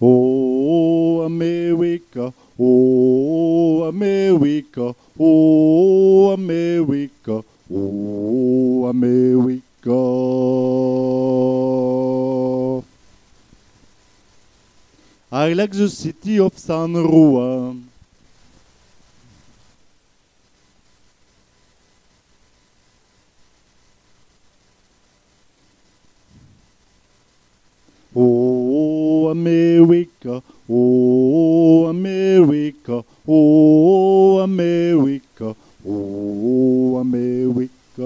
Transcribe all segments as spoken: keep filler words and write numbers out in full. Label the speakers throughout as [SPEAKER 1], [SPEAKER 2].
[SPEAKER 1] Oh, America, oh, America, oh, America, oh, America. I like the city of San Juan. Oh, America, oh, America, oh, America, oh, America.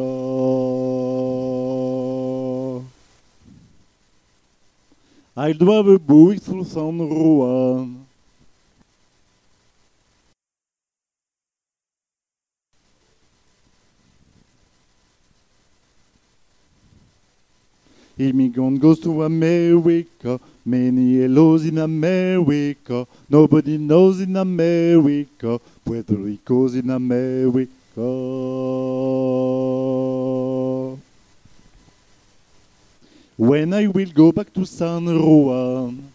[SPEAKER 1] I drive a Buick through San Juan. Immigrant goes to America, many hellos in America, nobody knows in America, Puerto Rico's in America. When I will go back to San Juan,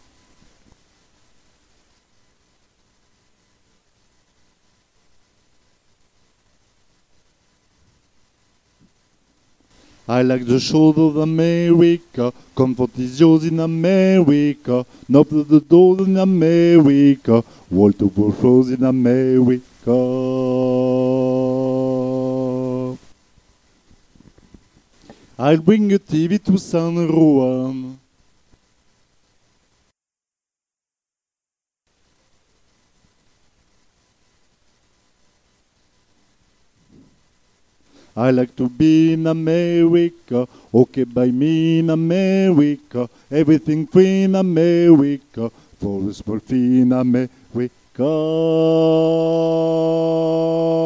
[SPEAKER 1] I like the shoulder of America, comfort is yours in America, knock to the door in America, wall to wall floors in America. I'll bring a T V to San Juan. I like to be in America, okay by me in America, everything free in America, for a small fee in America.